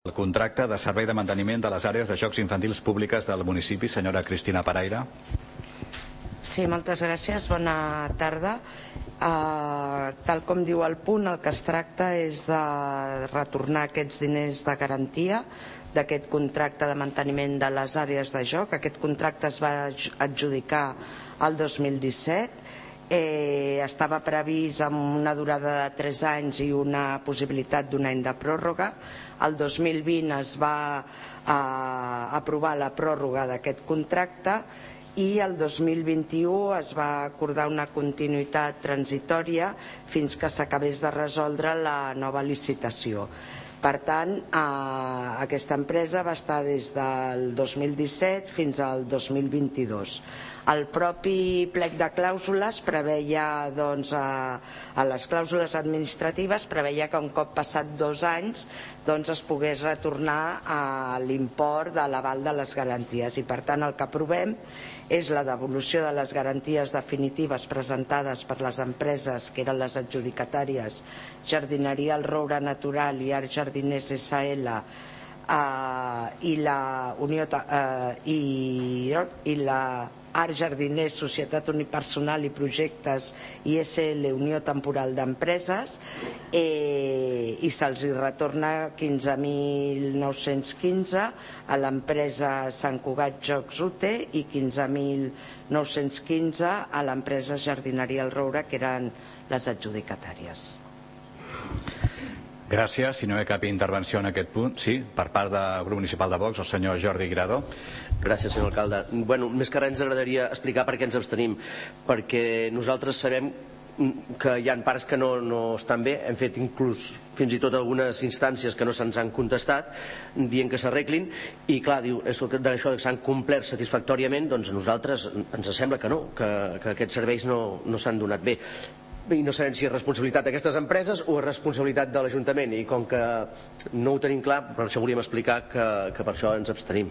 El contracte de servei de manteniment de les àrees de jocs infantils públiques del municipi, senyora Cristina Paraire. Sí, moltes gràcies. Bona tarda. Tal com diu el punt, el que es tracta és de retornar aquests diners de garantia d'aquest contracte de manteniment de les àrees de joc. Aquest contracte es va adjudicar el 2017. Estava previst amb una durada de 3 anys i una possibilitat d'un any de pròrroga. El 2020 es va aprovar la pròrroga d'aquest contracte i el 2021 es va acordar una continuïtat transitòria fins que s'acabés de resoldre la nova licitació. Per tant, aquesta empresa va estar des del 2017 fins al 2022. El propi plec de clàusules preveia, a les clàusules administratives, preveia que un cop passat 2 anys es pogués retornar a l'import de l'aval de les garanties. I per tant el que aprovem és la devolució de les garanties definitives presentades per les empreses que eren les adjudicatàries Jardineria El Roure Natural i Arts Jardiners SL i la Arts Jardiners Societat Unipersonal i Projectes i SL Unió Temporal d'Empreses, i se'ls retorna 15.915 a l'empresa Sant Cugat Jocs UTE i 15.915 a l'empresa Jardineria El Roure, que eren les adjudicatàries. Gràcies. Si no hi ha cap intervenció en aquest punt, sí, per part del grup municipal de Vox, el senyor Jordi Guirado. Gràcies, senyor alcalde. Més que res ens agradaria explicar per què ens abstenim, perquè nosaltres sabem que hi ha parts que no estan bé. Hem fet inclús fins i tot algunes instàncies que no se'ns han contestat dient que s'arreglin, i clar, diu això que s'han complert satisfactòriament. Doncs a nosaltres ens sembla que no, que aquests serveis no s'han donat bé. I no sabem si és responsabilitat d'aquestes empreses o és responsabilitat de l'Ajuntament, i com que no ho tenim clar, per això volíem explicar que per això ens abstenim.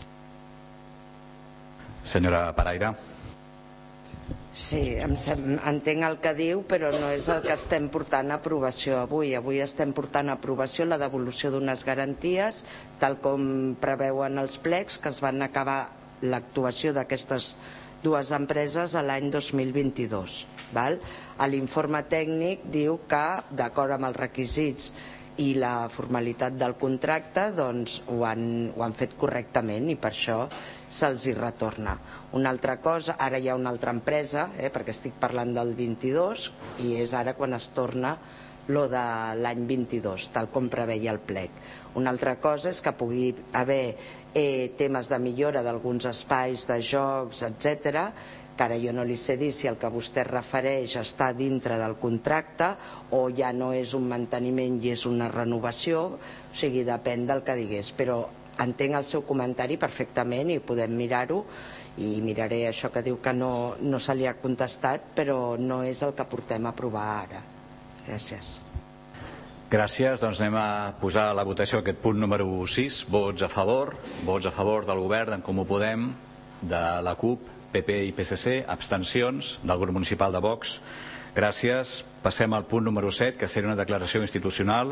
Senyora Paraire. Sí, entenc el que diu, però no és el que estem portant a aprovació avui. Avui estem portant a aprovació la devolució d'unes garanties, tal com preveuen els plecs, que es van acabar l'actuació d'aquestes dues empreses a l'any 2022. L'informe tècnic diu que, d'acord amb els requisits i la formalitat del contracte, ho han fet correctament i per això se'ls hi retorna. Una altra cosa, ara hi ha una altra empresa, perquè estic parlant del 22, i és ara quan es torna lo de l'any 22, tal com preveia el plec. Una altra cosa és que pugui haver temes de millora d'alguns espais de jocs, etc., que ara jo no li sé dir si el que vostè refereix està dintre del contracte o ja no és un manteniment i és una renovació, o sigui, depèn del que digués. Però entenc el seu comentari perfectament i podem mirar-ho, i miraré això que diu que no se li ha contestat, però no és el que portem a aprovar ara. Gràcies. Gràcies. Doncs anem a posar a la votació aquest punt número 6. Vots a favor del govern, d'en Comú Podem, de la CUP, PP i PSC, abstencions del grup municipal de Vox. Gràcies. Passem al punt número 7, que seria una declaració institucional.